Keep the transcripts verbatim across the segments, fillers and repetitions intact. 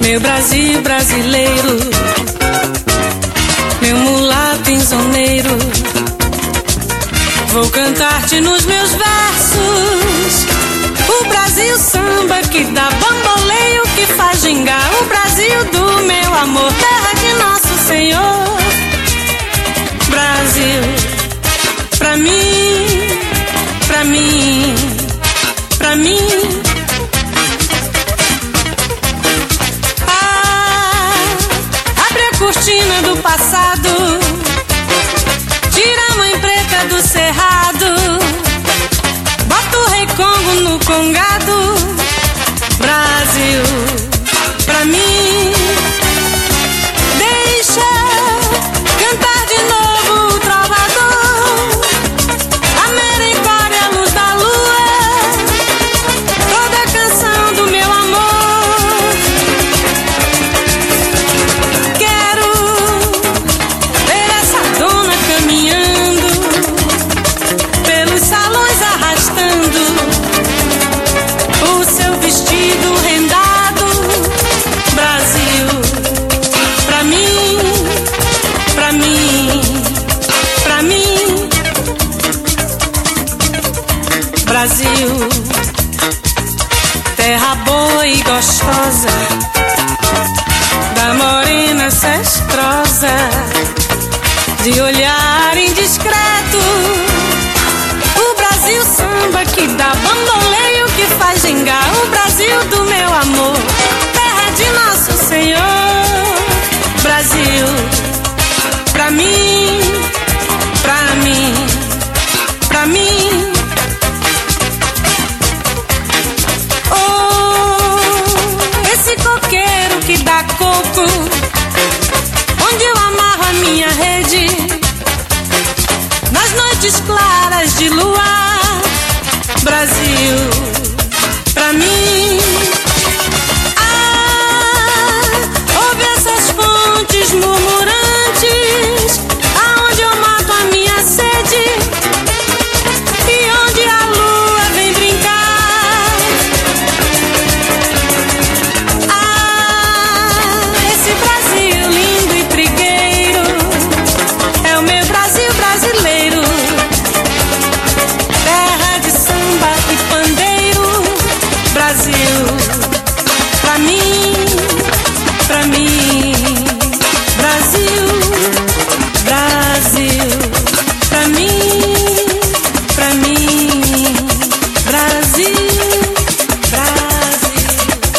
Meu Brasil brasileiro, meu mulato insoneiro, vou cantar-te nos meus versos. O Brasil samba que dá bamboleio, que faz gingar. O Brasil do meu amor, terra de nosso Senhor. Brasil, pra mim, pra mim, pra mim. Ah, abre a cortina do passado, tira a mãe preta do cerrado, bota o rei Congo no congado. Brasil, pra mim, deixa cantar de novo o trovador. A merencória, a luz da lua, toda a canção do meu amor. Quero ver essa dona caminhando pelos salões, arrastando o seu vestido rendado. Brasil, pra mim, pra mim, pra mim. Brasil, terra boa e gostosa, da morena ancestrosa, de olhar indiscreto. O Brasil samba que dá bamboleio, que faz gingar. O Brasil do meu amor, terra de nosso Senhor. Brasil, pra mim, pra mim, pra mim. Oh, esse coqueiro que dá coco, onde eu amarro a minha rede, nas noites claras de luar. Brasil, pra mim. Ah, ouve essas fontes murmurantes, aonde eu mato a minha sede e onde a lua vem brincar. Ah, esse Brasil lindo e trigueiro é o meu Brasil brasileiro, terra de samba e pandeiro. Brasil, pra mim, pra mim. Brasil, Brasil, pra mim, pra mim. Brasil, Brasil,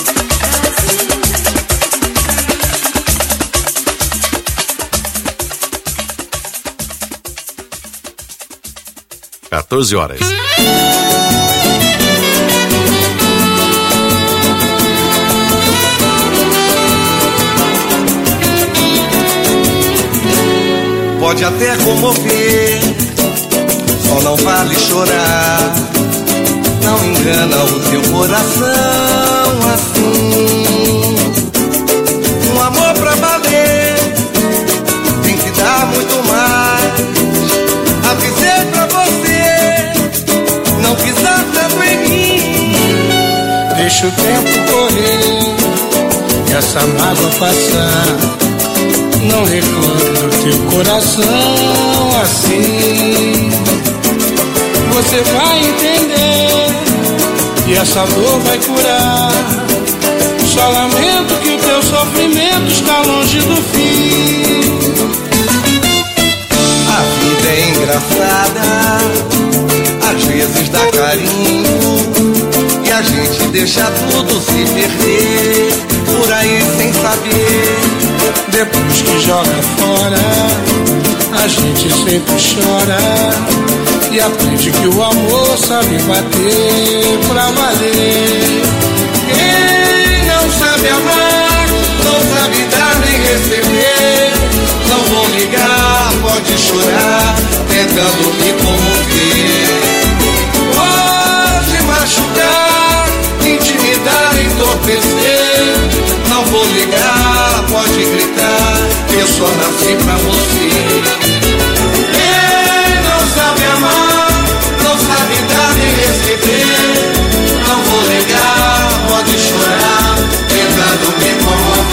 quatorze horas. Pode até comover, só não vale chorar. Não engana o teu coração assim. Um amor pra valer tem que dar muito mais. Avisei pra você não pisar tanto em mim. Deixa o tempo correr e essa mágoa passar. Não reclame do teu coração assim. Você vai entender e essa dor vai curar. Só lamento que o teu sofrimento está longe do fim. A vida é engraçada, às vezes dá carinho, e a gente deixa tudo se perder por aí sem saber. Depois que joga fora, a gente sempre chora e aprende que o amor sabe bater pra valer. Quem não sabe amar, não sabe dar nem receber. Não vou ligar, pode chorar, tentando me comover. Pode machucar, intimidar, entorpecer. Não vou ligar, pode gritar, eu só nasci pra você. Quem não sabe amar, não sabe dar nem receber. Não vou ligar, pode chorar, tentando me comover.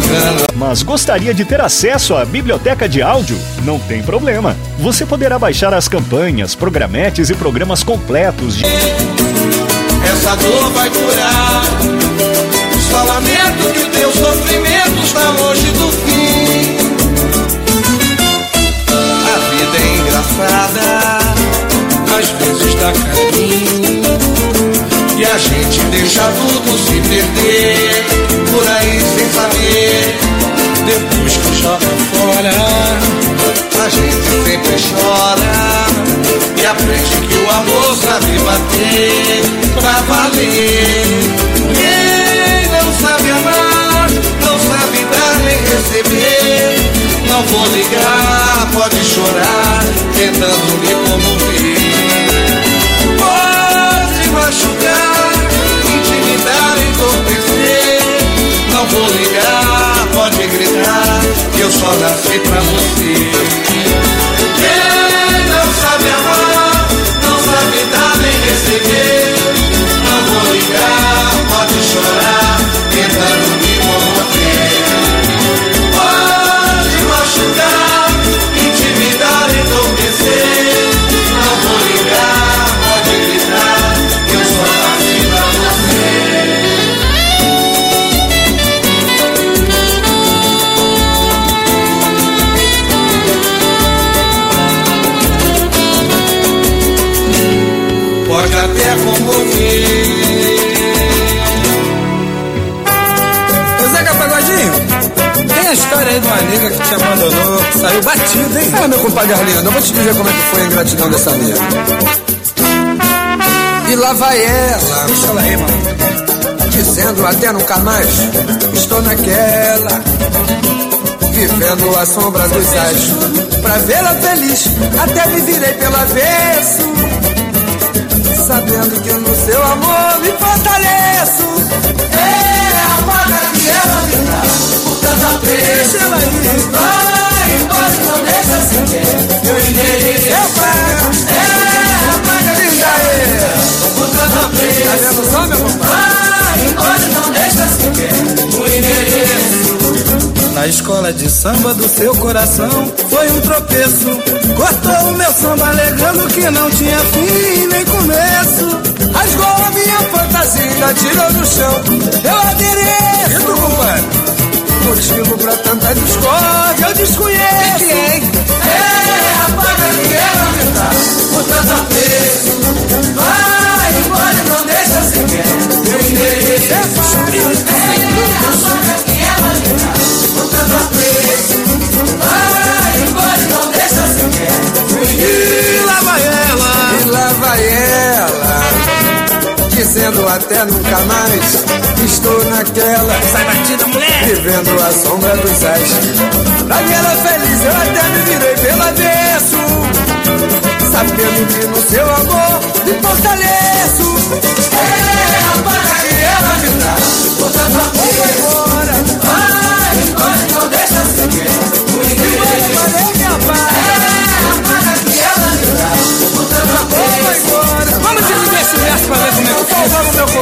engano. Mas gostaria de ter acesso à biblioteca de áudio? Não tem problema. Você poderá baixar as campanhas, programetes e programas completos de... Essa dor vai curar. Só lamento que teu sofrimento está longe do fim. A vida é engraçada, às vezes dá carinho, e a gente deixa tudo se perder por aí sem saber. Depois que joga fora, a gente sempre chora e aprende que o amor sabe bater pra valer. Quem não sabe amar, não sabe dar nem receber. Não vou ligar, pode chorar, tentando me comover. Pode machucar, intimidar, entorpecer. Não vou ligar, pode gritar, que eu só nasci pra você. Quem não sabe amar, não sabe dar nem receber. Não vou ligar, pode chorar, tentando me comover. Pode machucar, intimidar, entorpecer. Não vou ligar, pode gritar, que eu só nasci pra você. Pode até comover. Ô Zeca Pagodinho, tem a história aí de uma nega que te abandonou, que saiu batido, hein? É, meu compadre Arlindo, eu vou te dizer como é que foi a ingratidão dessa nega. E lá vai ela, Deixa ela aí, mano. dizendo até nunca mais, estou naquela, vivendo a sombra dos ais. Pra vê-la feliz, até me virei pelo avesso, sabendo que no seu amor me fortaleço. É a paga que ela me dá, por tanto apreço. Deixa ela aí, vai embora, não deixa assim ver. Meu endereço eu pago, é a paga que dá, é, por tanto apreço. Tá vendo só, meu compadre? Vai embora, não deixa assim ver. O endereço. Na escola de samba do seu coração foi um tropeço. Cortou o meu samba alegando que não tinha fim nem começo. Rasgou a minha fantasia, tirou do chão meu adereço. E tu, compadre? Motivo pra tanta discórdia eu desconheço. Que é, hein? É a paga que ela me dá, por tanto apreço. Vai embora e não deixa sequer meu endereço. É a paga que ela me dá, por tanto apreço. Vai embora e não deixa sequer. E lá vai ela, E lá vai ela, dizendo até nunca mais, estou naquela, sai batida, mulher. vivendo a sombra dos ais. Pra vê-la feliz eu até me virei pelo avesso, sabendo que no seu amor me fortaleço. É a paga que ela me dá, portanto apreço. Vai embora, não deixa seguir o endereço. Valeu, minha paz. É a paga que ela me dá, portanto apreço. Vamos dividir esse verso pra ver como é que fica. Vamos, meu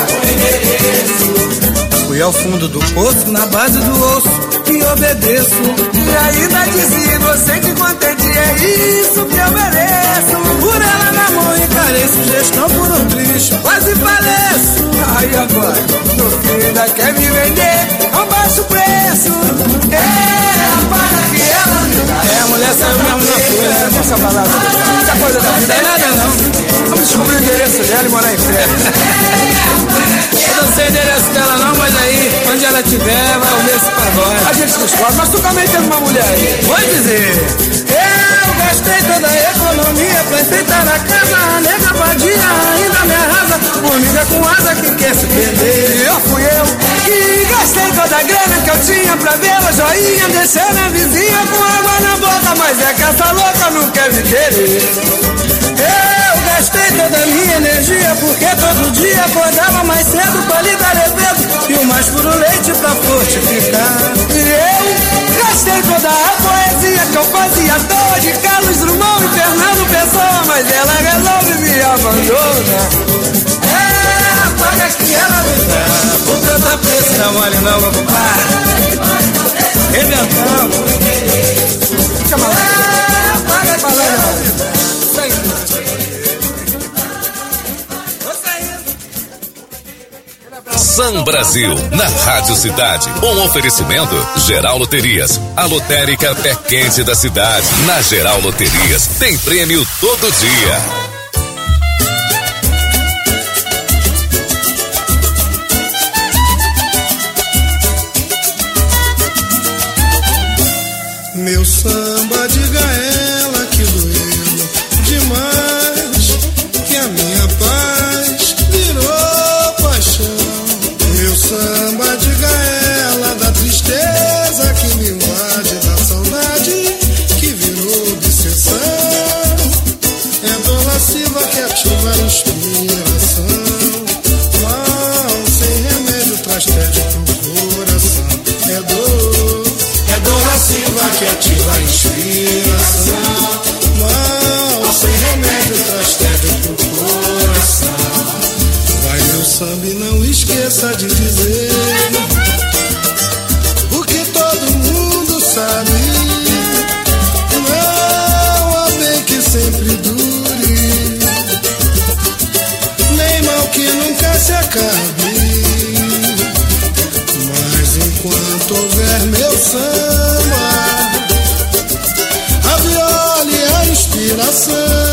compadre. Fui ao fundo do poço, na base do osso, e obedeço. E ainda dizia inocente e contente, é isso que eu mereço. Por ela na mão encarei sugestão por um triz, quase faleço. Aí agora, no fim ainda quer me vender a um baixo preço. É a paga que ela me dá. É, a mulher saiu mesmo na folha. Deixa eu falar, muita coisa da Não vida. tem nada não. Vamos descobrir o endereço dela e morar em frente. Eu não sei o endereço dela não, mas aí, onde ela estiver, vai ouvir esse A pagode. gente descobre, mas tu também tem uma mulher aí. Vou dizer, eu gastei toda a economia pra enfeitar a casa, a nega vadia ainda me arrasa, formiga com asa que quer se perder. E eu fui eu que gastei toda a grana que eu tinha pra vê-la joinha, deixando a vizinha com água na boca, mas é que essa louca não quer me querer. Eu gastei toda a minha energia porque todo dia acordava mais cedo pra lhe dar levedo e o mais puro leite pra fortificar. E eu gastei toda a poesia que eu fazia à toa de Carlos Drummond e Fernando Pessoa, mas ela resolve me abandonar. É a paga que ela me dá, Por tanta pressa, não mole não, meu compadre. Pan Brasil, na Rádio Cidade. Um oferecimento, Geral Loterias, a lotérica pé quente da cidade. Na Geral Loterias, tem prêmio todo dia. Meu samba, diga ela que doeu demais, que a minha paz virou paixão. Meu samba, diga ela da tristeza que me invade, da saudade que virou obsessão. É dor lasciva que ativa a inspiração, mal sem remédio traz tédio pro coração. É dor, é dor lasciva que ativa a inspiração, mal sem remédio traz tédio pro coração. Vai meu samba e não esqueça de dizer o que todo mundo sabe: não há bem que sempre dure, nem mal que nunca se acabe. Mas enquanto houver meu samba, a viola e a inspiração,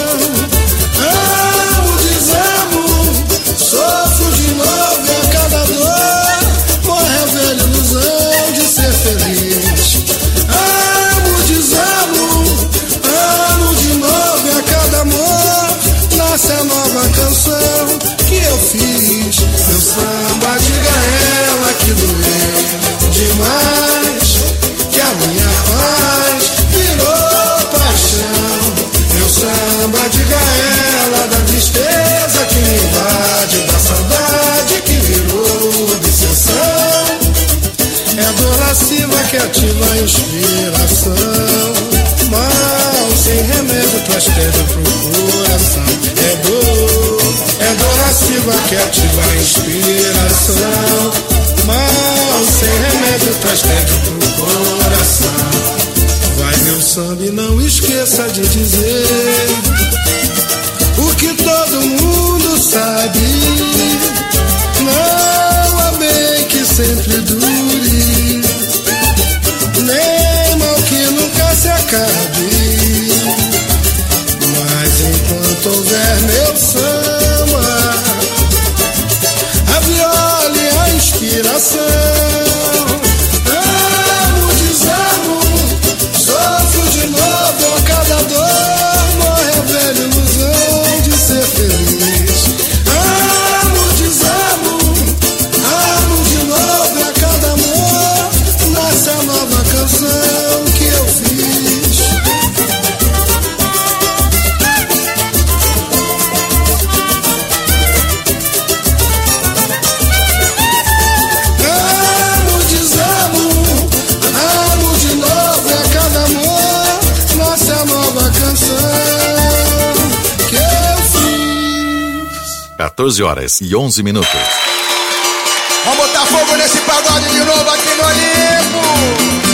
amo, desamo, sofro de novo a cada dor, morre a velha ilusão de ser feliz. Amo, desamo, amo de novo a cada amor, nasce a nova canção que eu fiz. Meu samba, diga a ela que doeu demais, que a minha paz virou paixão. Meu samba, diga a ela da tristeza que me invade, da saudade que virou obsessão. É dor lasciva que ativa a inspiração, mal sem remédio traz tédio pro coração. É dor, é dor lasciva que ativa a inspiração, mal sem remédio traz tédio pro coração. Vai meu samba e não esqueça de dizer o que todo mundo sabe: não há bem que sempre dure, nem mal que nunca se acabe. Mas enquanto houver meu samba, a viola e a inspiração, amo, desamo, sofro de novo a cada dor, morre a velha ilusão de ser feliz. Amo, desamo, amo de novo a cada amor, nasce a nova canção que eu fiz. Amo, desamo, amo de novo a cada amor, nasce a nova canção que eu fiz. quatorze horas e onze minutos. Vamos botar fogo nesse pagode de novo aqui no Olimpo.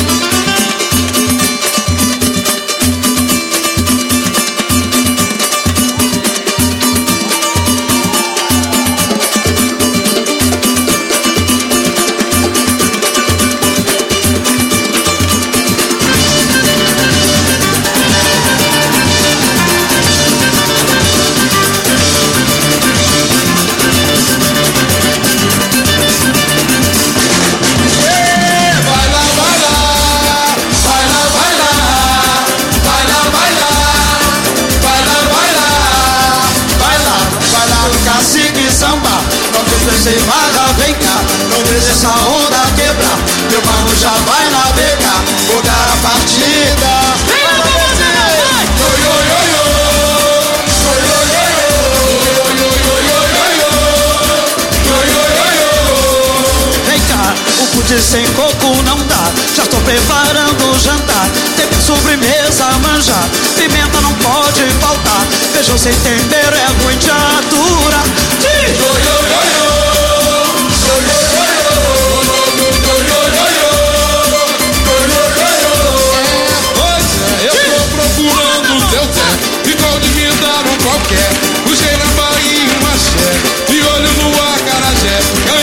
Sem vaga, vem cá, não deixa essa onda quebrar. Meu barco já vai navegar, vou dar a partida. Vem lá com você, vai! Oi, oi, oi, oi! Oi, oi, oi, oi! Oi, oi, oi, oi! Vem cá, o pudim sem coco não dá. Já estou preparando o jantar. Tem sobremesa a manjar, pimenta não pode faltar. Feijão sem tempero é ruim de aturar. Oi, oi, oi, oi! Deu certo, igual de me dar um qualquer. Puxei na Bahia um axé, de olho no acarajé.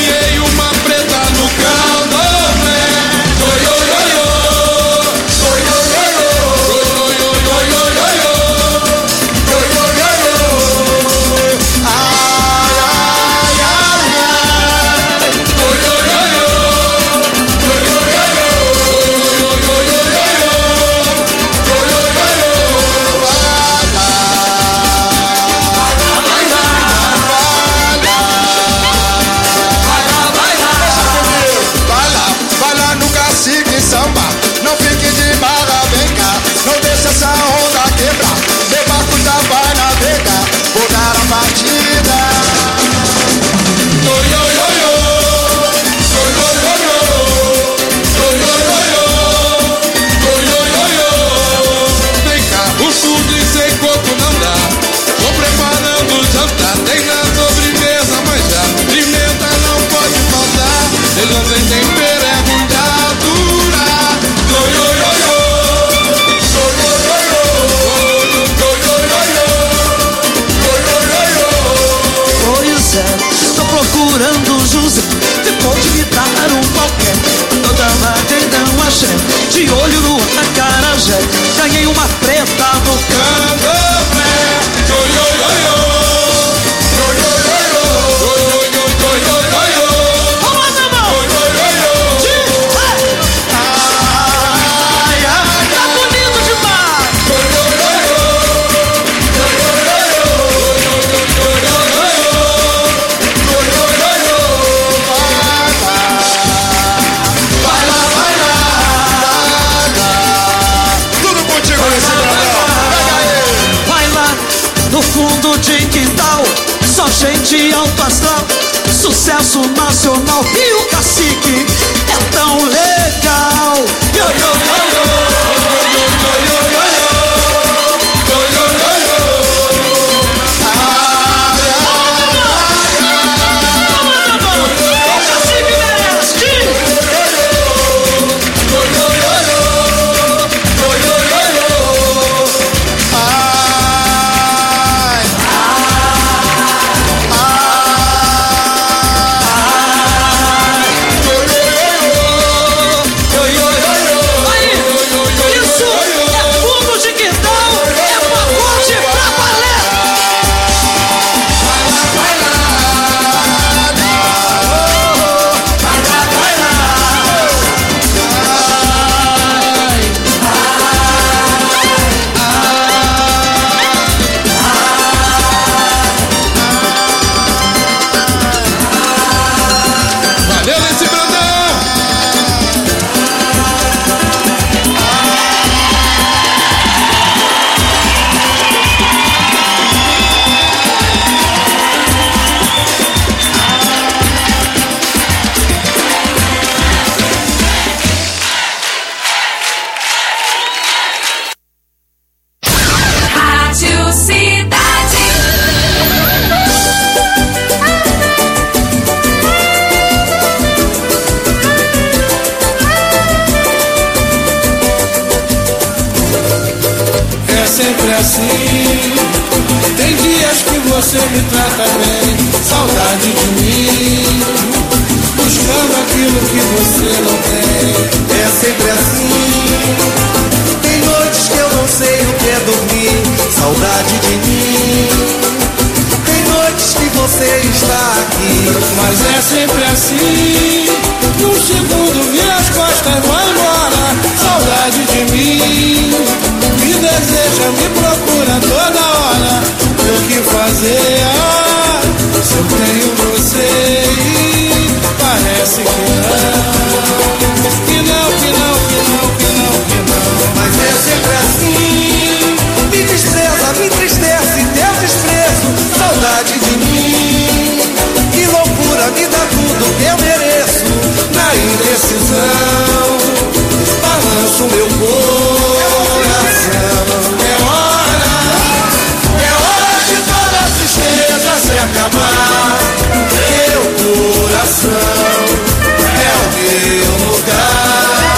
só gente alto astral, sucesso nacional. E o Cacique é tão legal. Yo, yo, yo, yo. Yo, yo, yo, yo. Yo, yo, yo, yo. Ah, o Cacique merece. Yo, yo, yo, yo. Yo, yo, yo, yo. Ai, você me trata bem, saudade de mim, buscando aquilo que você não tem. É sempre assim. Tem noites que eu não sei o que é dormir, saudade de mim. Tem noites que você está aqui, mas é sempre assim. Num segundo vira as costas, vai embora, saudade de mim. Me deseja, me procura toda hora. O que fazer? Ah, se eu tenho você, parece que não, que não, que não, que não, que não, que não. Mas é sempre assim. Me despreza, me entristece teu desprezo, saudade de mim. Que loucura, me dá tudo que eu mereço. Na indecisão, balanço meu coração. É hora, é hora de toda a tristeza se acabar. Meu coração é o meu lugar.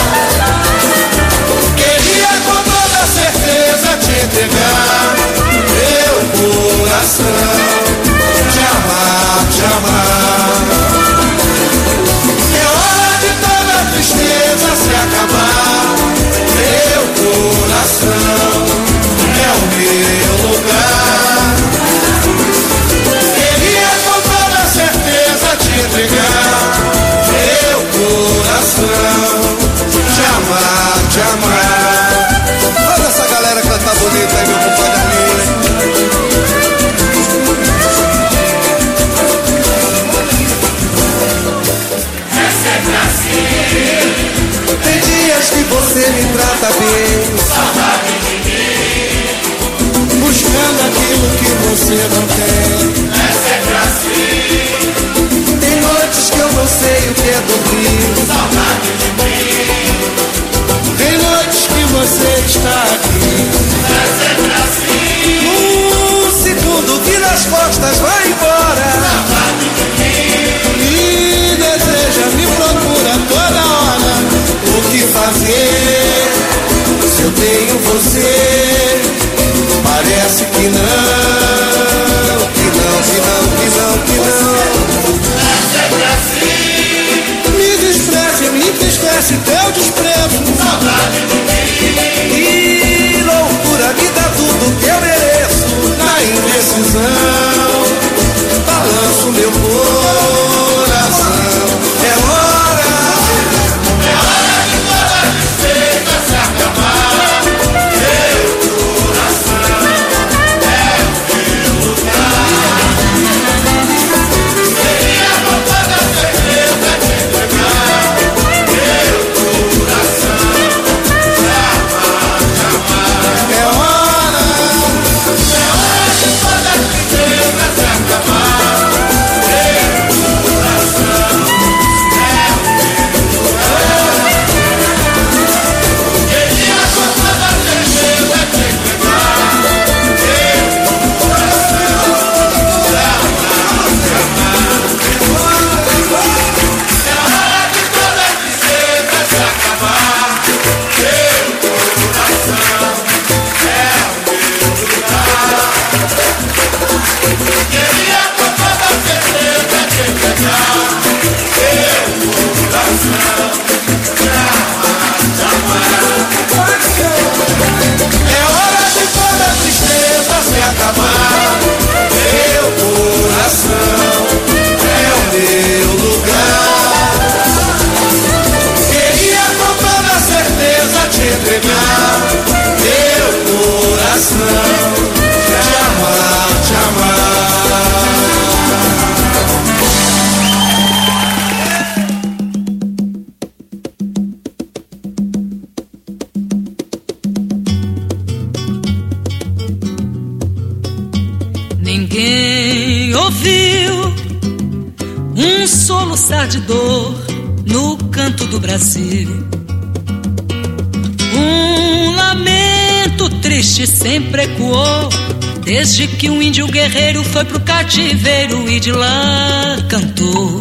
Queria com toda certeza te entregar meu coração, te amar, te amar. É hora de toda a tristeza se acabar. Meu coração é o meu lugar. Queria com toda certeza te entregar meu coração, te amar, te amar. Olha essa galera cantar bonita aí, meu compadre ali. É sempre assim. Tem dias que você me trata bem, Saudade de mim, buscando aquilo que você não tem. é sempre assim. tem noites que eu não sei o que é dormir, Saudade de mim, Tem noites que você está aqui, é sempre assim. um segundo vira as costas, vai embora. Saudade de mim, me deseja, me procura toda hora. O que fazer se eu tenho você? Parece que não, que não, que não, que não, que não. é sempre assim. Me despreze, me entristece teu desprezo. Saudade de mim, Que loucura, me dá tudo que eu mereço. Na indecisão, balanço meu coração. É hora, é hora de toda a tristeza se acabar. Meu coração é o meu lugar. Queria com toda certeza te entregar meu ouviu um soluçar de dor no canto do Brasil. Um lamento triste sempre ecoou, desde que um índio guerreiro foi pro cativeiro e de lá cantou.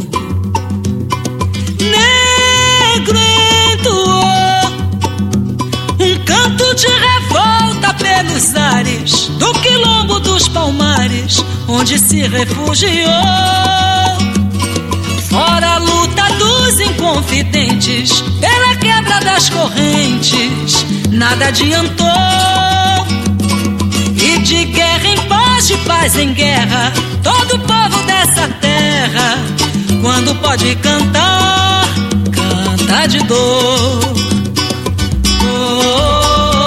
Negro entoou um canto de revolta pelos ares do quilombo dos Palmares, onde se refugiou. Fora a luta dos inconfidentes, pela quebra das correntes, nada adiantou. E de guerra em paz, de paz em guerra, todo povo dessa terra, quando pode cantar, canta de dor. Oh,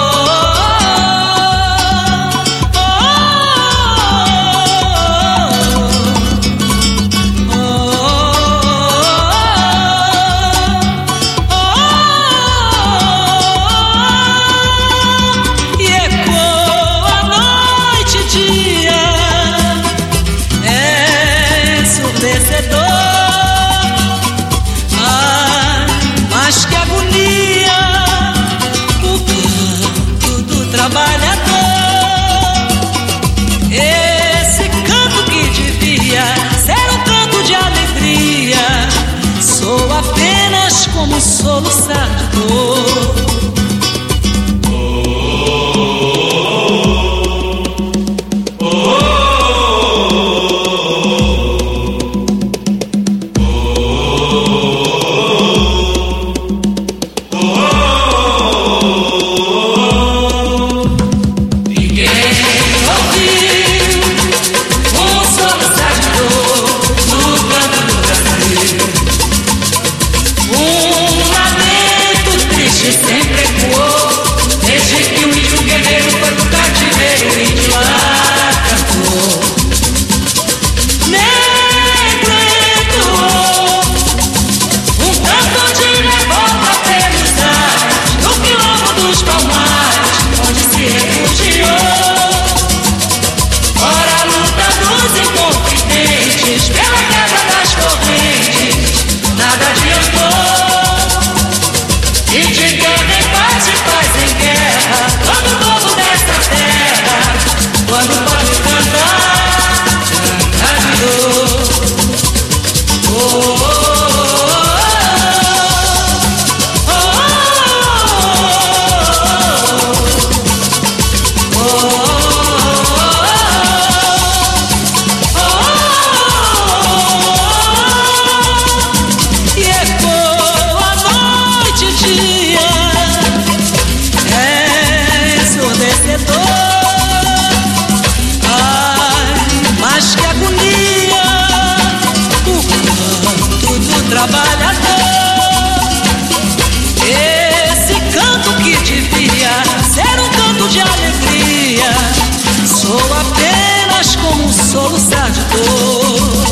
como um soluçar de dor. Soluçar de dor.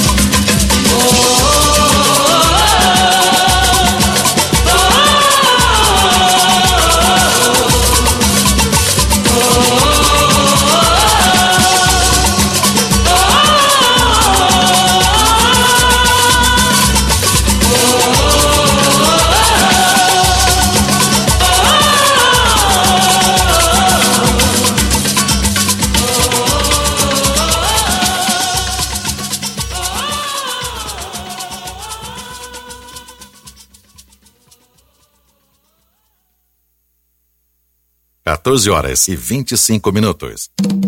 quatorze horas e vinte e cinco minutos.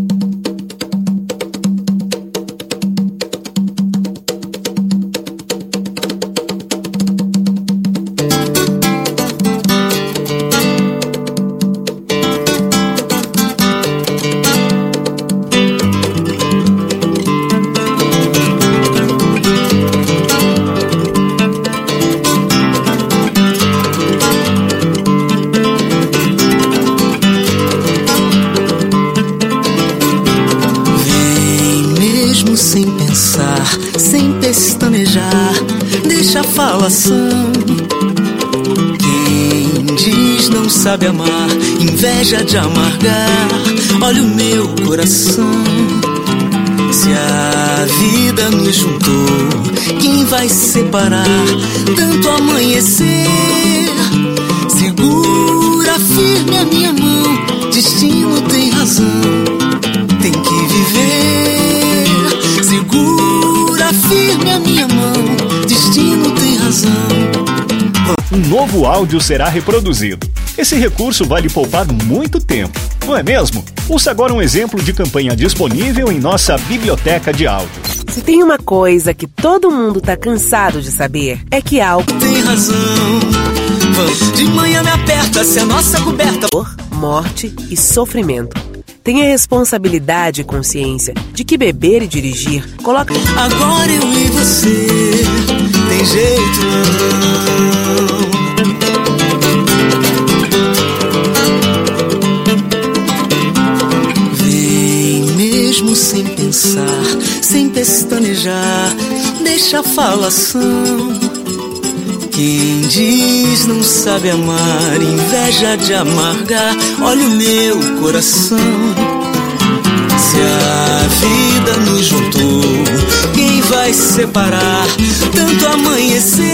Quem diz não sabe amar, inveja de amargar. Olha o meu coração, Se a vida nos juntou, quem vai separar? Tanto amanhecer. Segura firme a minha mão, destino tem razão, tem que viver. Segura firme a minha mão, destino tem razão. Um novo áudio será reproduzido. Esse recurso vai lhe poupar muito tempo, não é mesmo? Ouça agora um exemplo de campanha disponível em nossa biblioteca de áudio. Se tem uma coisa que todo mundo tá cansado de saber, é que algo tem razão. De manhã me aperta, se a nossa coberta... Dor, morte e sofrimento. Tenha responsabilidade e consciência de que beber e dirigir coloca... Agora eu e você, tem jeito não. Vem mesmo sem pensar, sem pestanejar, deixa a falação. Quem diz não sabe amar, inveja de amargar, olha o meu coração. Se a vida nos juntou, quem vai separar? Tanto amanhecer.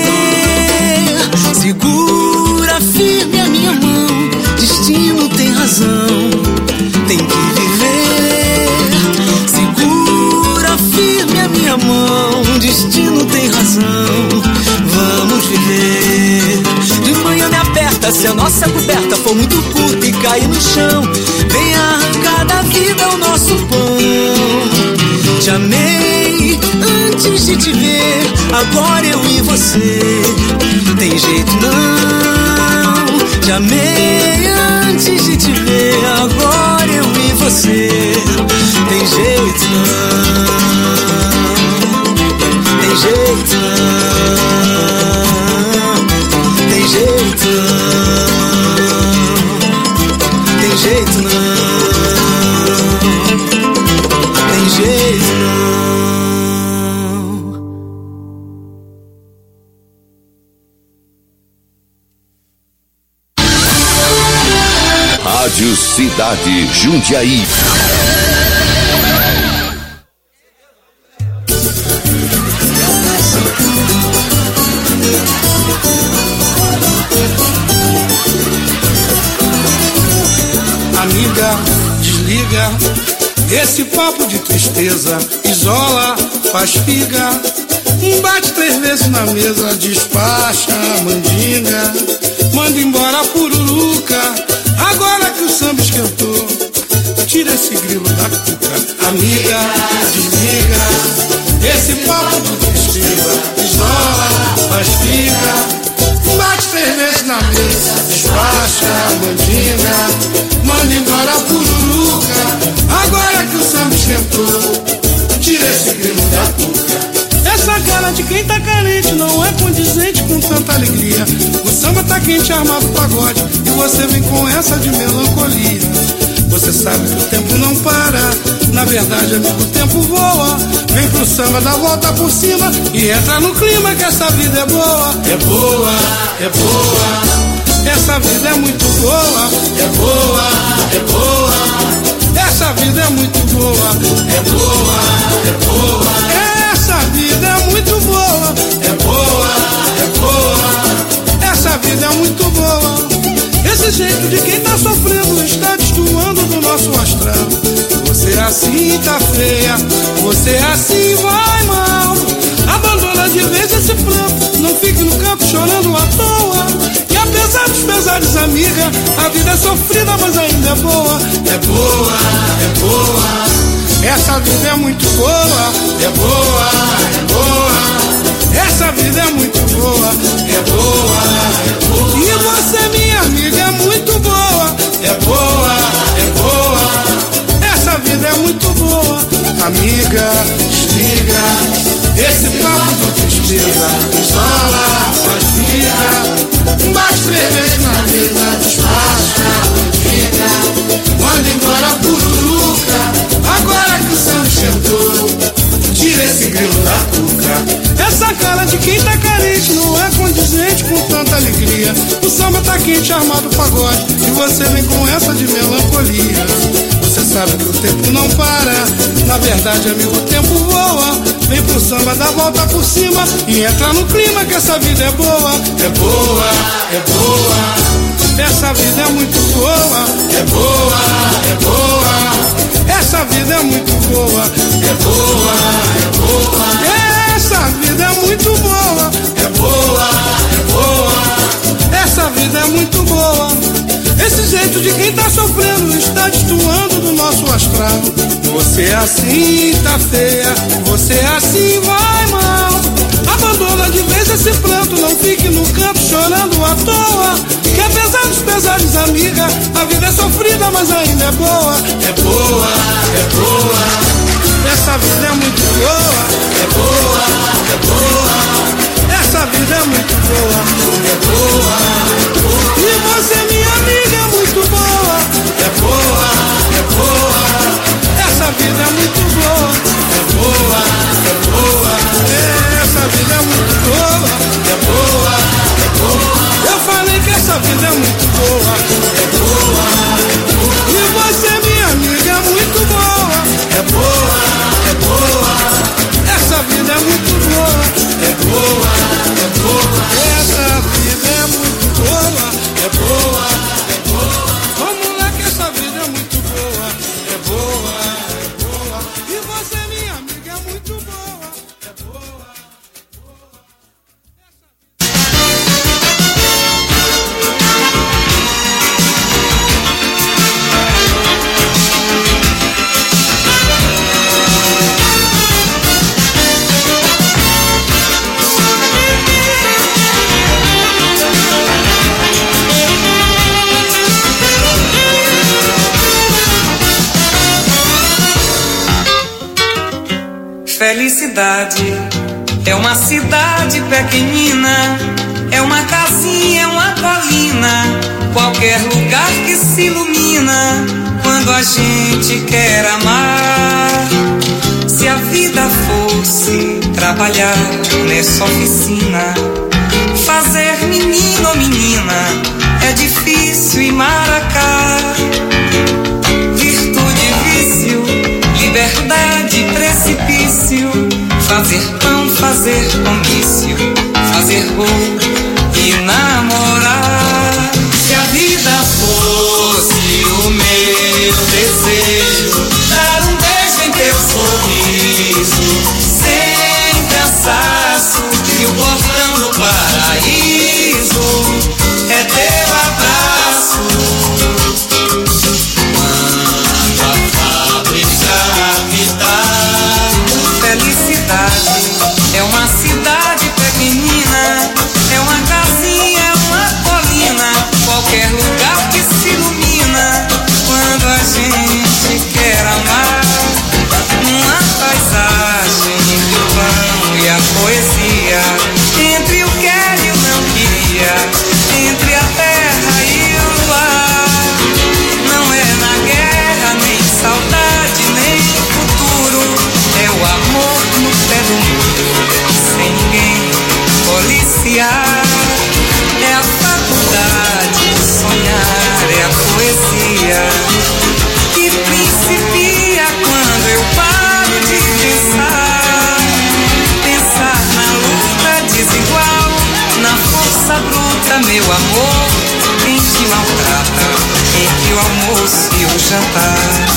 Segura firme a minha mão, destino tem razão, tem que viver. Segura firme a minha mão, destino tem razão, vamos viver. De manhã me aperta, se a nossa coberta for muito curta e cair no chão, vem arrancar da vida o nosso pão. Te amei antes de te ver, agora eu e você, tem jeito não. Te amei antes de te ver, agora eu e você, tem jeito não. Tem jeito não. Tem jeito não. Tem jeito não. Tem jeito não. Rádio Cidade Jundiaí. Amiga, desliga esse papo de tristeza, isola, faz figa, bate três vezes na mesa, despacha a mandinga, manda embora a pururuca, agora que o samba esquentou, tira esse grilo da cuca. Amiga, desliga esse papo de tristeza, isola, faz figa, bate três vezes na mesa, despacha a mandinga, manda embora a pururuca, agora que o samba esquentou, tira esse grilo da cuca. Essa cara de quem tá carente não é condizente com tanta alegria. O samba tá quente, armado pagode, e você vem com essa de melancolia. Você sabe que o tempo não para, na verdade, amigo, o tempo voa. Vem pro samba, dá volta por cima e entra no clima que essa vida é boa. É boa, é boa, essa vida é muito boa. É boa, é boa, essa vida é muito boa. É boa, é boa, essa vida é muito boa. É boa, é boa, essa vida é muito boa. Esse jeito de quem tá sofrendo está destoando do nosso astral. Você assim tá feia, você assim vai mal. Abandona de vez esse plano, não fique no canto chorando à toa. E apesar dos pesares, amiga, a vida é sofrida, mas ainda é boa. É boa, é boa, essa vida é muito boa. É boa, é boa, essa vida é muito boa. É boa, é boa, e você, minha amiga, é muito boa. É boa, é boa, essa vida é muito boa. Amiga, desliga esse papo de tristeza, isola, faz figa, bate três vezes na mesa, despacha, fica, manda embora a pururuca, agora que o samba esquentou, tira esse grilo da cuca. Essa cara de quem tá carente não é condizente com tanta alegria. O samba tá quente, armado pagode, e você vem com essa de melancolia. Você sabe que o tempo não para. Na verdade, amigo, o tempo voa. Vem pro samba, dá volta por cima e entra no clima que essa vida é boa. É boa, é boa. Essa vida é muito boa. É boa, é boa. Essa vida é muito boa. É boa, é boa. Essa vida é muito boa. É boa, é boa. Essa vida é muito boa. Esse jeito de quem tá sofrendo está destoando do nosso astral. Você é assim, tá feia. Você é assim, vai mal. Abandona de vez esse pranto. Não fique no canto chorando à toa. Que apesar dos pesares, amiga, a vida é sofrida, mas ainda é boa. É boa, é boa. Essa vida é muito boa. É boa, é boa. Essa vida é muito boa. É boa, é boa. E você, minha amiga, é muito boa. É boa, é boa. Essa vida é muito boa. É boa, é boa. Essa vida é muito boa. É boa, é boa. Eu falei que essa vida é muito boa. É boa, é boa. E você, minha amiga, é muito boa. É boa, é boa. Essa vida é muito boa. É boa, é boa. Essa vida é muito boa. É boa, é boa. Vamos lá que essa vida é muito boa. É boa, é boa. E você, minha amiga, é muito boa. É boa, é boa. Felicidade é uma cidade pequenina, é uma casinha, é uma colina, qualquer lugar que se ilumina quando a gente quer amar. Se a vida fosse trabalhar nessa oficina, fazer menino ou menina é difícil e maracá. Virtude, vício, liberdade, precipício, fazer pão, fazer comício, fazer gol e namorar. Se a vida fosse o meu desejo, dar um beijo em teu sorriso, sem cansaço, e o portão do paraíso é teu abraço. Quando a fábrica apitar, felicidade é uma cidade pequenina, é uma casinha, é uma colina, qualquer lugar que se ilumina quando a gente quer amar. Uma paisagem entre o pão e a poesia, entre o quer e o não queria, entre a terra e o ar. Não é na guerra, nem saudade, nem futuro, é o amor no pé do muro, sem ninguém policiar. É a faculdade de sonhar, é a poesia que principia quando eu paro de pensar. Pensar na luta desigual, na força bruta, meu amor, em que maltrata, em que o almoço e o jantar.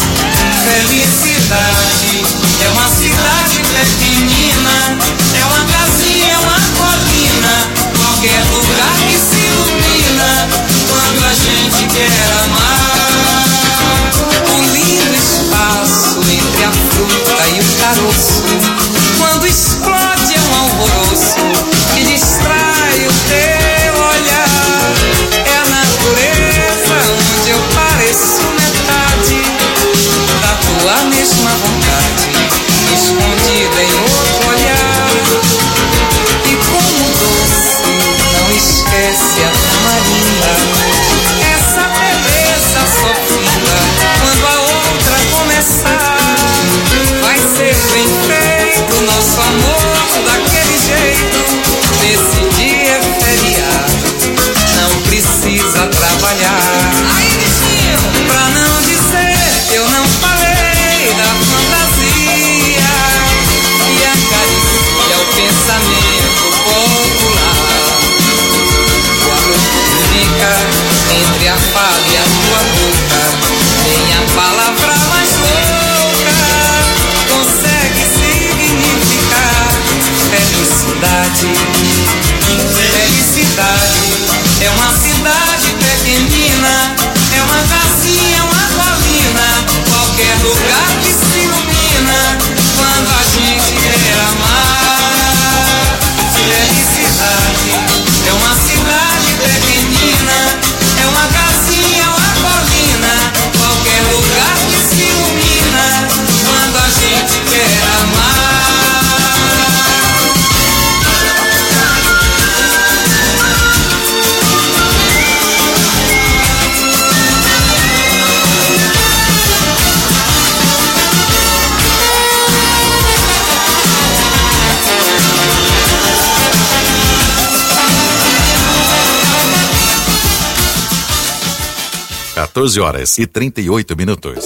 Felicidade é uma cidade pequenina, é uma casinha, é uma colina, qualquer lugar que se ilumina quando a gente quer amar. Um lindo espaço entre a fruta e o caroço, quando explode é um alvoroço que distrai o teu olhar. É a natureza onde eu pareço metade da tua mesma vontade, escondida em outro olhar. E como doce, não esquece a tamarina, essa beleza sofrida, quando a outra começar, vai ser bem feito nosso amor daquele jeito. Nesse dia é feriado, não precisa trabalhar. Aí, vizinho, pra não dizer que eu fica entre a fala e a tua boca. Nem a palavra mais louca consegue significar felicidade. Felicidade é uma cidade pequenina, é uma casinha, é uma colina, qualquer lugar que se ilumina quando a gente quer amar. Felicidade é uma cidade pequenina, é uma casinha, é uma colina, qualquer lugar que se ilumina quando a gente quer amar. quatorze horas e trinta e oito minutos.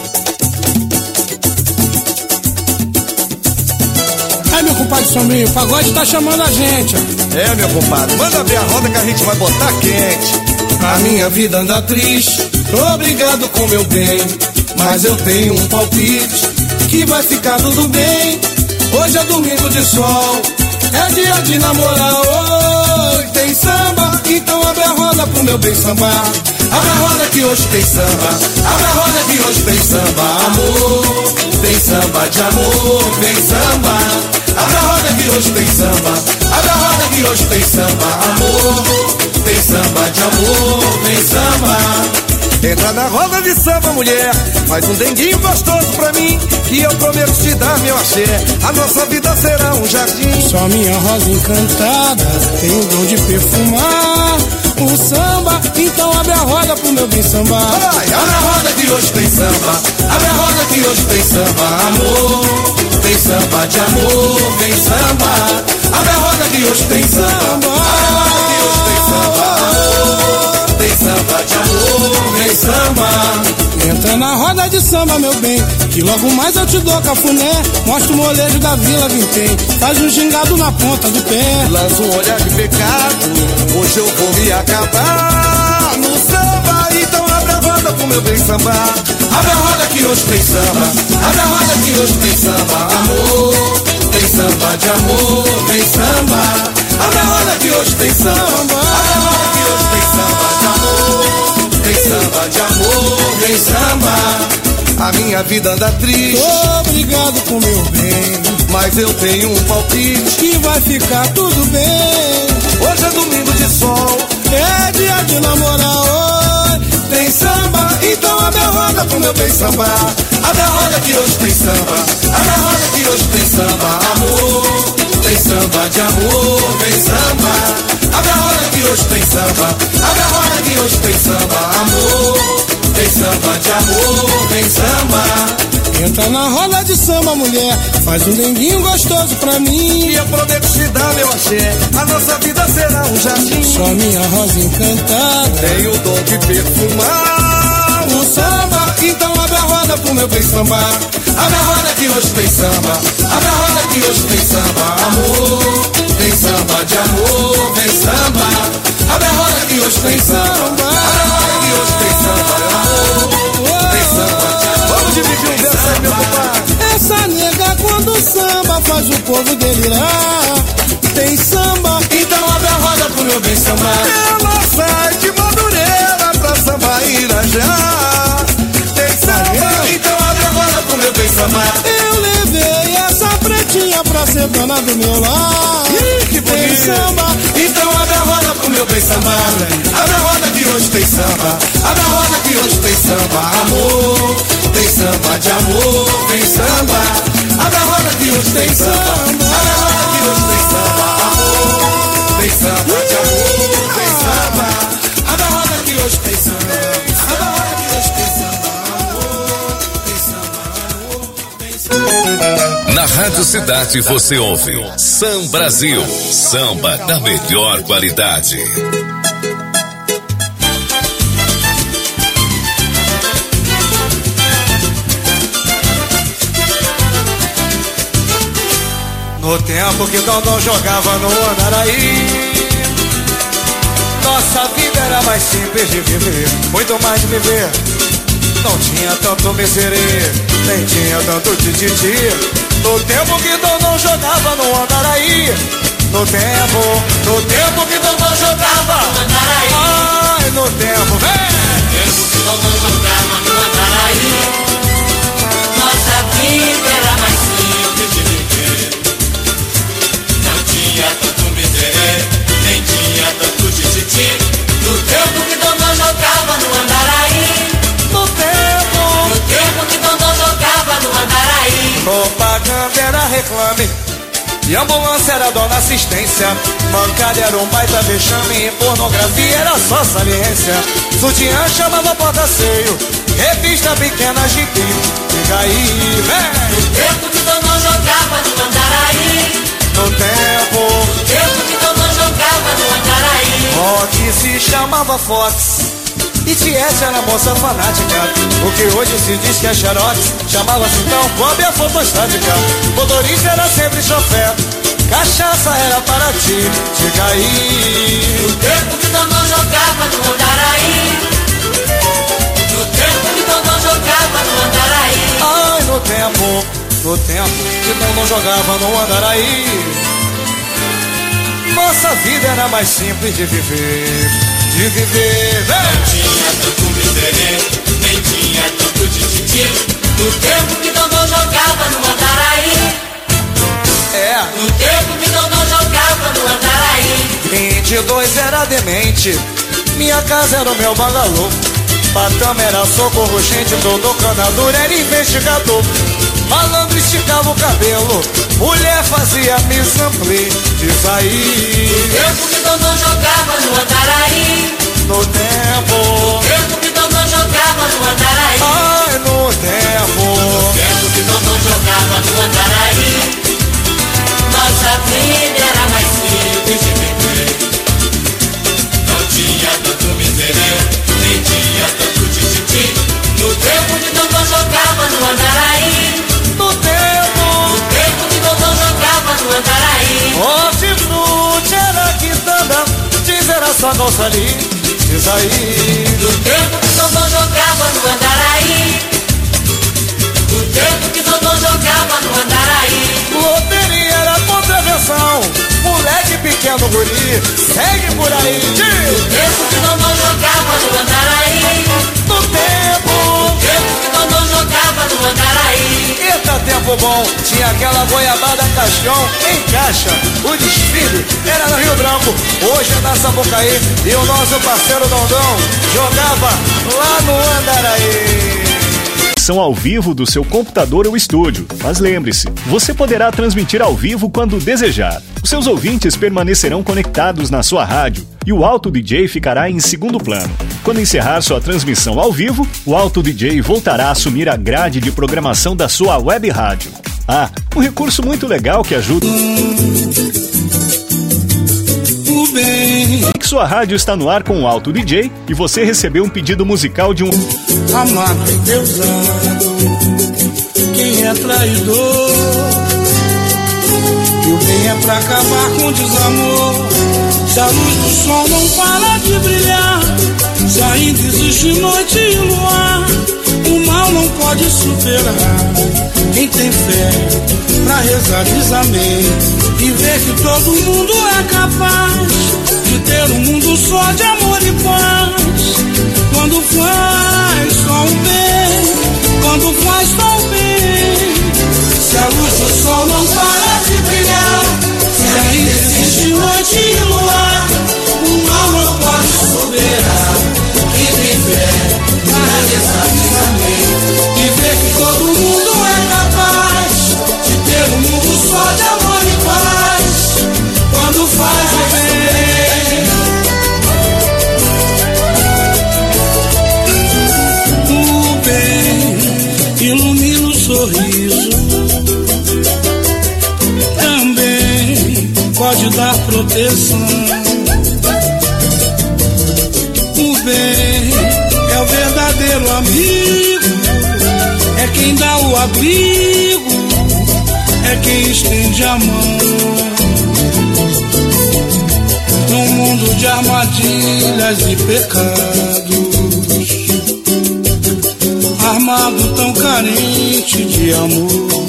É, meu compadre Sombrinho, o pagode tá chamando a gente. É, meu compadre, manda ver a roda que a gente vai botar quente. A minha vida anda triste, obrigado com meu bem, mas eu tenho um palpite que vai ficar tudo bem. Hoje é domingo de sol, é dia de namorar. Oi, tem samba, então abre a roda pro meu bem sambar. Abre a roda que hoje tem samba, abre a roda que hoje tem samba, amor. Tem samba de amor, tem samba. Abre a roda que hoje tem samba, abre a roda que hoje tem samba, amor. Tem samba de amor, tem samba. Entra na roda de samba, mulher, faz um denguinho gostoso pra mim, que eu prometo te dar meu axé. A nossa vida será um jardim. Só minha rosa encantada tem o dom de perfumar o samba, então abre a roda pro meu bem sambar. Vai, abre a roda que hoje tem samba, abre a roda que hoje tem samba, amor. Tem samba de amor, tem samba. Abre a roda que hoje tem samba, abre a roda que hoje tem samba, amor. Tem samba de amor, tem samba. Entra na roda de samba, meu bem, que logo mais eu te dou cafuné. Mostra o molejo da Vila Vintém, faz um gingado na ponta do pé. Lança um olhar de pecado, hoje eu vou me acabar no samba, então abre a roda pro meu bem sambar. Abre a roda que hoje tem samba, abre a roda que hoje tem samba, amor. Tem samba de amor, tem samba. Abre a roda que hoje tem samba, abre a roda que hoje tem samba de amor. Tem samba de amor, tem samba. A minha vida anda triste, obrigado com meu bem, mas eu tenho um palpite que vai ficar tudo bem. Hoje é domingo de sol, é dia de namorar. Oi, tem samba, então abre a roda pro meu bem sambar. Abre a roda que hoje tem samba, abre a roda que hoje tem samba, amor. Tem samba de amor, tem samba. Abre a roda que hoje tem samba, abre a roda que hoje tem samba, amor. Tem samba de amor, tem samba. Entra na roda de samba, mulher, faz um denguinho gostoso pra mim, e eu prometo te dar meu axé. A nossa vida será um jardim. Só minha rosa encantada tem o dom de perfumar o samba, então abre a roda pro meu bem sambar. Abre a roda que hoje tem samba, abre a roda que hoje tem samba, amor. Tem samba de amor, tem samba. Abre a roda que hoje tem samba, abre a roda que hoje tem samba, amor. Tem samba de amor. Vamos dividir um verso aí, meu compadre. Essa nega quando samba faz o povo delirar. Tem samba, então abre a roda pro meu bem sambar. Ela sai de Madureira pra samba Irajá. Tem samba, então abre a roda pro meu bem sambar. Eu levei essa pretinha pra ser dona do meu lar. Ih, que bonito. Tem samba, então abre a roda pro meu bem sambar. Abre a roda que hoje tem samba, abre a roda que hoje tem samba, amor. Tem samba de amor, tem samba. Abre a roda que hoje tem samba, abre a roda que hoje tem samba, amor. Tem samba de amor, tem samba. Abre a roda que hoje tem samba, abre a roda que hoje tem samba, amor. Tem samba, amor, tem samba. Na Rádio Cidade você ouve Sam Brasil, samba da melhor qualidade. No tempo que Dondon jogava no Andaraí, nossa vida era mais mais simples de viver, muito mais de viver. Não tinha tanto miserê, nem tinha tanto tititi. No tempo que Dodô jogava no Andaraí. No tempo, no tempo que Dodô jogava no Andaraí. Ai, no tempo, vem! No tempo que Dodô jogava no Andaraí. Nossa vida era mais simples de viver. Não tinha tanto miserê, nem tinha tanto tititi. No tempo que Dodô jogava no Andaraí. No tempo, no tempo que Dodô jogava no Andaraí. Propaganda era reclame e ambulância era dona assistência. Bancada era um baita vexame e pornografia era só saliência. Sutiã chamava porta-seio, revista pequena gibi. Fica aí, vem! No tempo que Dodô jogava no Andaraí. No tempo, no tempo que Dodô jogava no Andaraí. Rock se chamava Fox e Tiete era moça fanática. O que hoje se diz que é xerox chamava-se então cópia fotostática. Motorista era sempre chofé, cachaça era para ti. Diga aí. No tempo que Dodô jogava no Andaraí. No tempo que Dodô jogava no Andaraí. Ai, no tempo, no tempo que Dodô jogava no Andaraí. Nossa vida era mais simples de viver, de viver, vem! Não tinha tanto miserê, nem tinha tanto tititi. No tempo que Dodô jogava no Andaraí. É. No tempo que Dodô jogava no Andaraí. vinte e dois era demente, minha casa era o meu bangalô. Patama era socorro, gente, Dodô canador era investigador. Malandro esticava o cabelo, mulher fazia mise-en-plie. Diz aí. No tempo que Dodô jogava no Andaraí. No tempo, no tempo que Dodô jogava no Andaraí. Ai, no tempo, no tempo que Dodô jogava no Andaraí. Nossa vida era mais simples de viver. Não tinha tanto miserê, nem tinha tanto tititi. No tempo que Dodô jogava no Andaraí. No tempo, no tempo que Dodô jogava no Andaraí. Hortifruti era quitanda, diz era só nossa ali. Diz aí. No tempo que Dodô jogava no Andaraí. No tempo que Dodô jogava no Andaraí. Loteria era contravenção, moleque pequeno guri, segue por aí. No tempo que Dodô jogava no Andaraí. No tempo, no tempo que Dodô jogava no Andaraí. Eita tempo bom, tinha aquela goiabada caixão em caixa. O desfile era no Rio Branco, hoje é na Sapucaí. E o nosso parceiro Dondão jogava lá no Andaraí. São ao vivo do seu computador ou estúdio. Mas lembre-se, você poderá transmitir ao vivo quando desejar. Os seus ouvintes permanecerão conectados na sua rádio e o Auto D J ficará em segundo plano. Quando encerrar sua transmissão ao vivo, o Auto D J voltará a assumir a grade de programação da sua web rádio. Ah, um recurso muito legal que ajuda... Que sua rádio está no ar com o Auto D J e você recebeu um pedido musical de um... Amado é Deusado, quem é traidor, e o bem é pra acabar com o desamor. Se a luz do sol não para de brilhar, se ainda existe noite e luar, o mal não pode superar. Quem tem fé pra rezar diz amém, e ver que todo mundo é capaz de ter um mundo só de amor e paz. Quando faz só o bem, quando faz só o bem. Se a luz do sol não para de brilhar, se ainda existe noite e luar, o mal não pode superar. Quem tem fé para rezar diz amém, e ver que todo mundo é capaz de ter um mundo só de amor e paz. Quando faz o bem, o bem ilumina o sorriso, também pode dar proteção. O bem é o verdadeiro amigo, é quem dá o abrigo, é quem estende a mão. Num mundo mundo de armadilhas e pecados, armado tão carente de amor.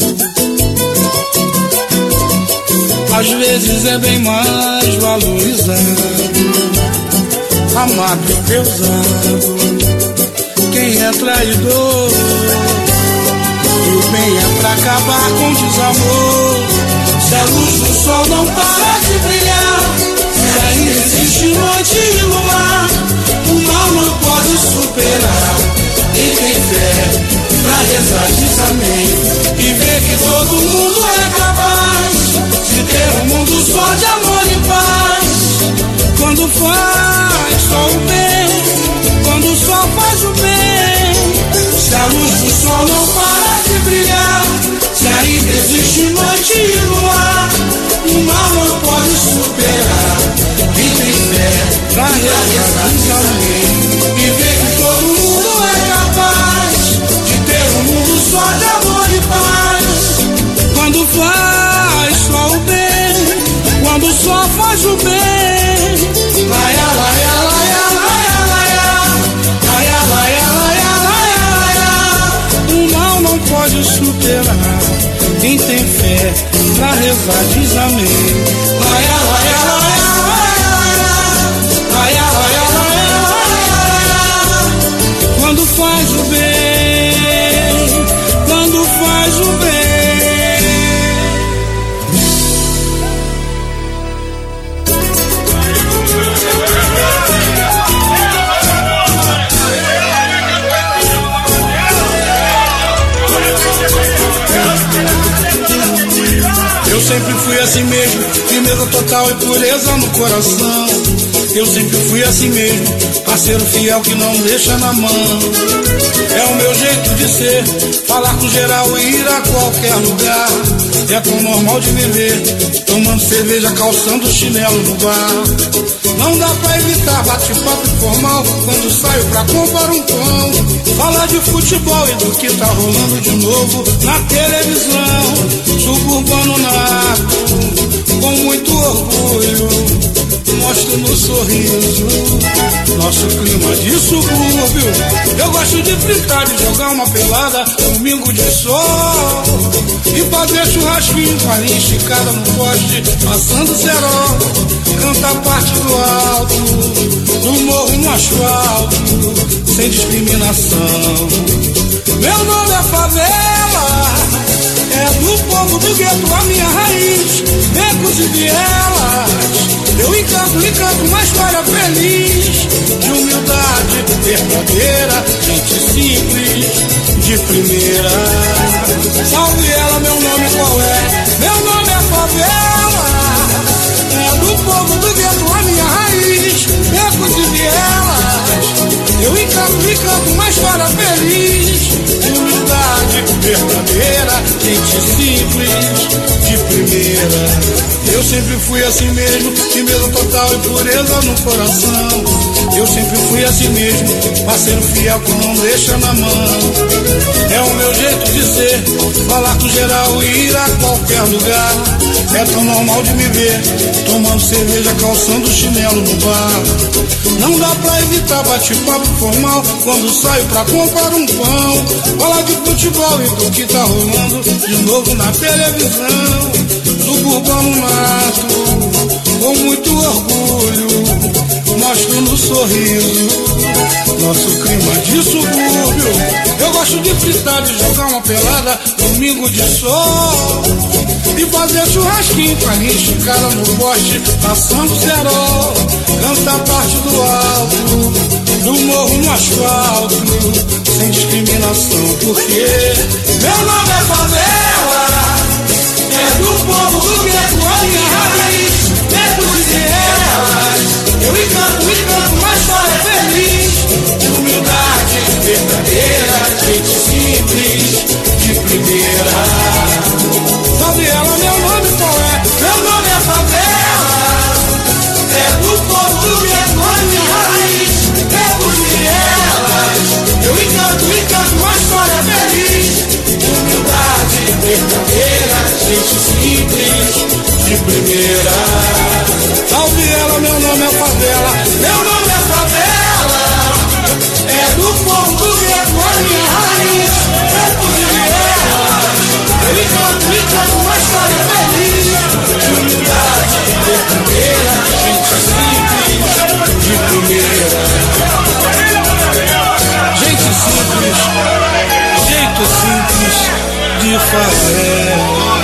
Às vezes é bem mais valorizado, amado e deusado, quem é traidor. E o bem é pra acabar com o desamor. Se a luz do sol não para de brilhar, se ainda existe noite e luar, o mal não pode superar. E tem fé pra rezar diz amém, e ver que todo mundo é capaz de ter um mundo só de amor e paz. Quando faz só o bem, quando só faz o bem. Se a luz do sol não para de brilhar, se ainda existe noite e luar, o mal não pode superar. E tem fé pra realizar alguém, e ver que todo mundo é capaz de ter um mundo só de amor e paz. Quando faz só o bem, quando só faz o bem. Laia, laia, laia, laia, laia, laia, laia, laia, laia, laia. O mal não pode superar. Quem tem fé pra rezar diz amém. Laia, laia, laia, laia, laia, laia, laia, laia. Quando faz o bem, quando faz o bem. Eu sempre fui assim mesmo, firmeza total e pureza no coração. Eu sempre fui assim mesmo, parceiro fiel que não deixa na mão. É o meu jeito de ser, falar com geral e ir a qualquer lugar. É tão normal de viver, tomando cerveja, calçando chinelo no bar. Não dá pra evitar bate-papo informal quando saio pra comprar um pão. Falar de futebol e do que tá rolando de novo na televisão. Suburbano nato, com muito orgulho, mostro no sorriso nosso clima de subúrbio. Eu gosto de fritar e jogar uma pelada, domingo de sol, e fazer churrasquinho com a linha esticada no poste, passando cerol. Canta a parte do alto, do morro no asfalto, sem discriminação. Meu nome é favela, é do povo do gueto a minha raiz, becos e vielas. Eu encanto, encanto uma história feliz, de humildade verdadeira, gente simples, de primeira. Salve ela, meu nome qual é? Meu nome é favela, é do povo do gueto a minha raiz, becos e vielas. Eu encanto, encanto uma história feliz, de humildade verdadeira, gente simples, de primeira. Eu sempre fui assim mesmo, firmeza total e pureza no coração. Eu sempre fui assim mesmo, parceiro fiel que não deixa na mão. É o meu jeito de ser, falar com geral e ir a qualquer lugar. É tão normal de me ver, tomando cerveja, calçando chinelo no bar. Não dá pra evitar bate-papo formal quando saio pra comprar um pão. Falar de futebol e do que tá rolando de novo na televisão. Suburbano mato, com muito orgulho, mostro no sorriso nosso clima de subúrbio. Eu gosto de fritar, de jogar uma pelada, domingo de sol, e fazer churrasquinho com a linha esticada no poste, passando cerol. Canta a parte do alto, do morro no asfalto, sem discriminação, porque meu nome é favela, é do povo do gueto a minha raiz, becos e vielas. Eu encanto, encanto uma história feliz, de humildade verdadeira, gente simples, de primeira. Salve ela, meu nome qual é? Meu nome é favela, é do povo do gueto a minha raiz, becos e vielas. Eu encanto, encanto uma história feliz, de humildade verdadeira, gente simples, de primeira. Salve ela, meu nome é favela. fazer.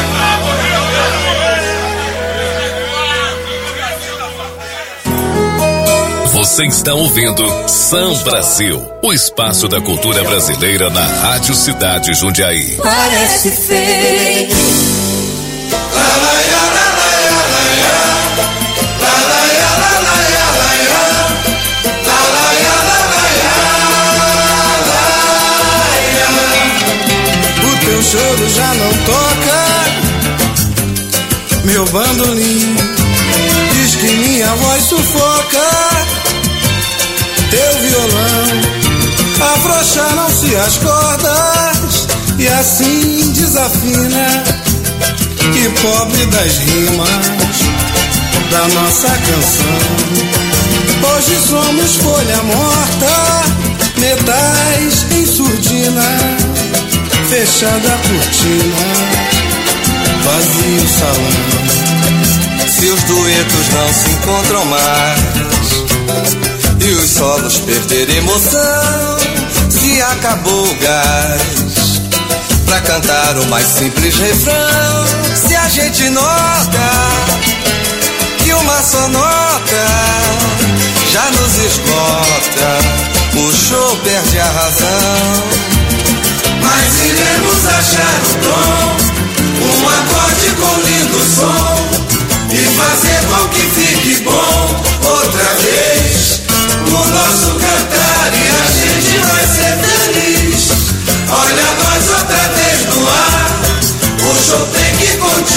Você está ouvindo São Brasil, o espaço da cultura brasileira na Rádio Cidade Jundiaí. Parece fake. O teu choro já não toca, meu bandolim diz que minha voz sufoca. Teu violão afrouxaram-se as cordas e assim desafina. Que pobre das rimas da nossa canção. Hoje somos folha morta, metais em surdina, fechada a cortina, vazio o salão. Se os duetos não se encontram mais e os solos perderam emoção, se acabou o gás pra cantar o mais simples refrão, se a gente nota que uma só nota já nos esgota, o show perde a razão. Mas iremos achar o tom, um acorde com lindo som, e fazer com que fique bom outra vez o nosso cantar, e a gente vai ser feliz. Olha nós outra vez no ar, o show tem que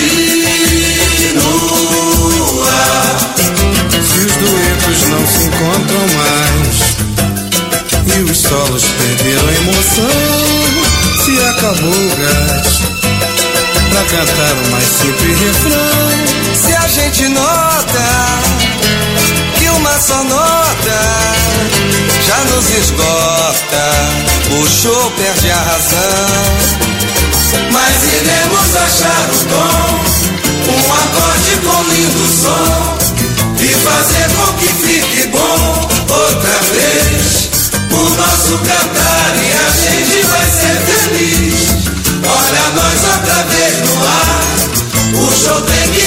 continuar. Se os duetos não se encontram mais e os solos perderam a emoção, se acabou o gás pra cantar o mais simples refrão, se a gente nota que uma só nota já nos esgota, o show perde a razão. Mas iremos achar o tom, um acorde com lindo som, e fazer com que fique bom outra vez o nosso cantar, e a gente vai ser feliz. Olha nós outra vez no ar, o show tem que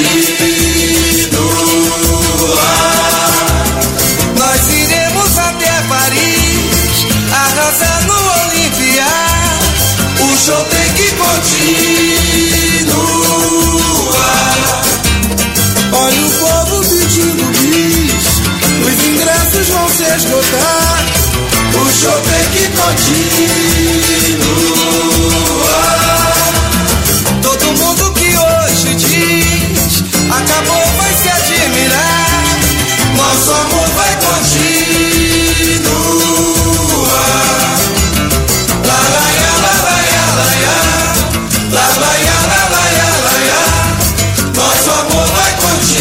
continuar. Nós iremos até Paris, arrasar no Olimpia, o show tem que continuar. olha o povo pedindo bis, os ingressos vão se esgotar, o show tem que continuar. Todo mundo que hoje diz acabou vai se admirar, nosso amor vai continuar. La la ya, la la ya, la ya, la la ya, la la ya, la ya, nosso amor vai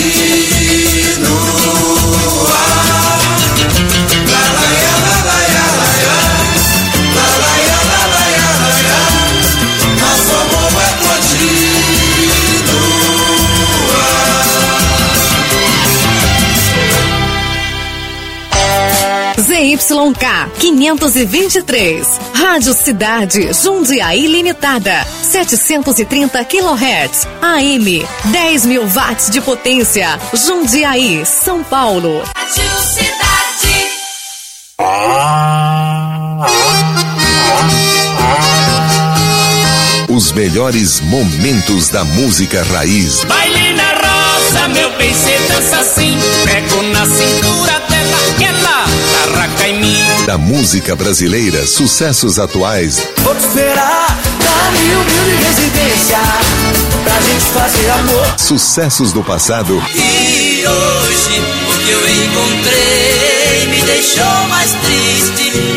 continuar. La la ya, la la ya, la ya, la la ya, la la ya, la ya, nosso amor vai continuar. Z Y K quinhentos e vinte e três, Rádio Cidade Jundiaí Limitada, setecentos e trinta quilohertz, A M, dez mil watts de potência, Jundiaí, São Paulo. Rádio Cidade. Os melhores momentos da música raiz. Baile na roça, meu bem, cê dança assim. Pego na cintura dela, ela arraca em mim. Da música brasileira, sucessos atuais. Vou te esperar na minha humilde residência pra gente fazer amor. Sucessos do passado. E hoje o que eu encontrei me deixou mais triste.